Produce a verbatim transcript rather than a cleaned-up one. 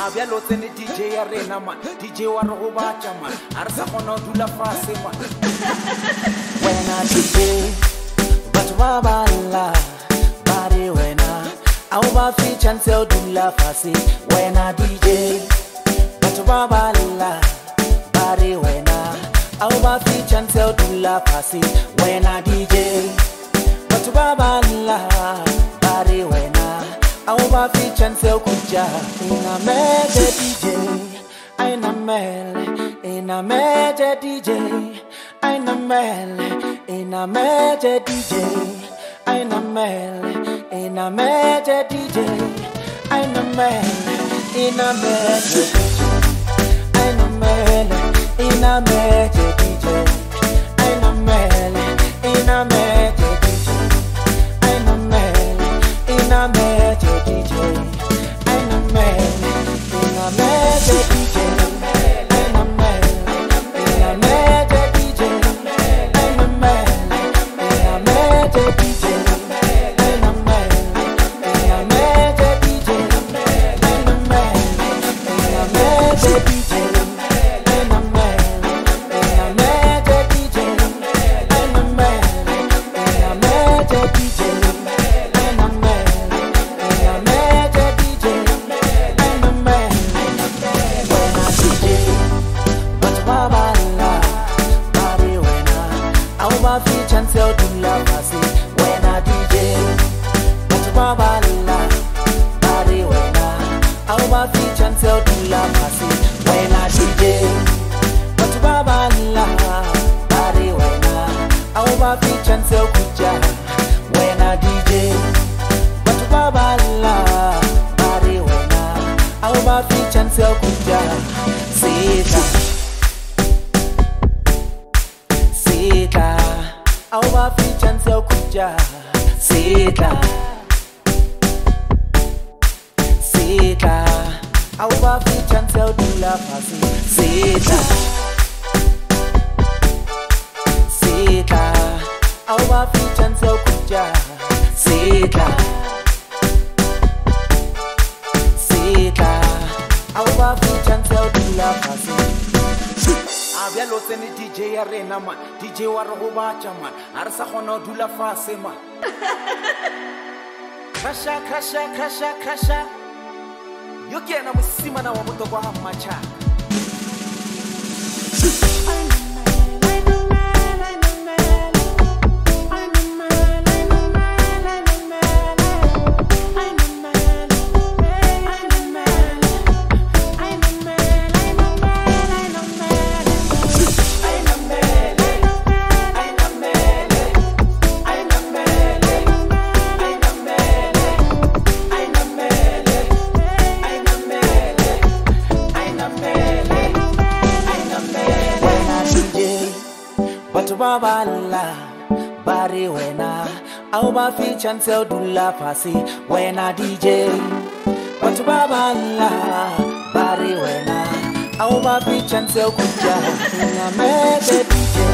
Abia lotsene D J ya rena man, D J wa re go batša man, a re sa kgona go dula fase man. Wena D J, batho ba ba lla, ba re wena, a o ba fi chance o dula fase. Wena D J, batho ba ba lla, ba re wena, a o ba fi chance o dula fase. Wena D J, batho ba ba lla, ba re wena, a o ba fi chance o kuja. Ina mele D J, aina mele, ina mele D J, aina mele, ina mele D J, aina mele, ina mele D J, aina mele, ina mele, aina mele, ina mele D J, aina mele, ina mele D J, aina mele, ina mele D J, aina mele, ina mele D J. Abia lotsene D J ya rena man, D J wa re go batša man, a re sa kgona go dula fase man. Crasha, crasha, crasha, crasha. Yo ke ena mosimana wa motoko ga mmatšhaka. Baba la, bari wena, au ba fi chance o dula fasi. Wena D J, batu baba la, bari wena, au ba fi chance o kuja. Ina mele D J.